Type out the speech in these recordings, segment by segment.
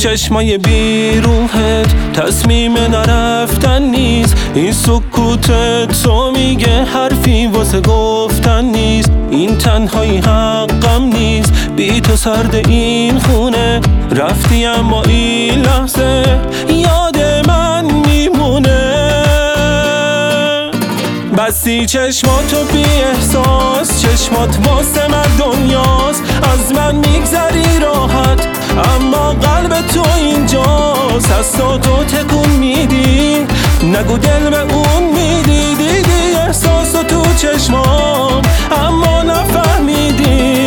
چشمای بیروحت تصمیم نرفتن نیست. این سکوت تو میگه حرفی واسه گفتن نیست. این تنهایی حقم نیست، بی تو سرد این خونه. رفتی اما این لحظه یاد من میمونه. بستی چشماتو بی احساس، چشمات واسه من دنیاست. از من میگذری راحت اما قلب تو اینجاست. دستاتو تکون میدی، نگو دل به اون میدی. دیدی احساسو تو چشمام اما نفهمیدی.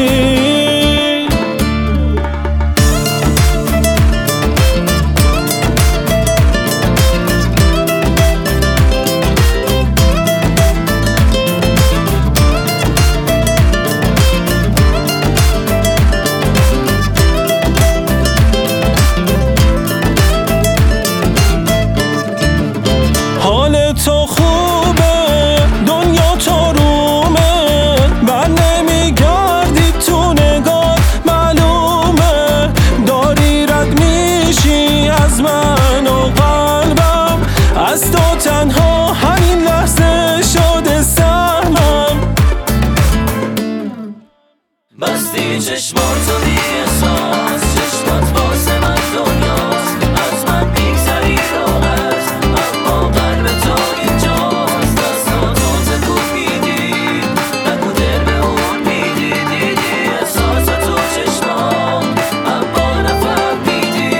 تو خوبه، دنیا تو رومه، بر نمیگردی تو نگاه معلومه. داری رد میشی از من و قلبم، از تو تنها همین لحظه شده سهمم. بستی چشماتو بی احساس، چشمات واسه من دنیاست. از من میگذری راحت اما قلب تو اینجاست. دستاتو تکون میدی، نگو دل به اون میدی. دیدی احساس تو چشمام اما نفهمیدی.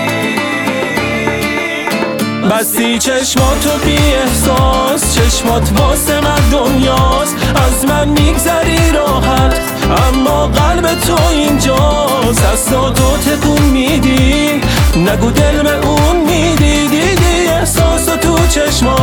بستی چشماتو بی احساس، چشمات واسه من دنیاست. از من میگذری راحت اما قلب تو اینجاست. دستاتو تکون میدی، نگو دل به اون میدی. دیدی احساسو تو چشمات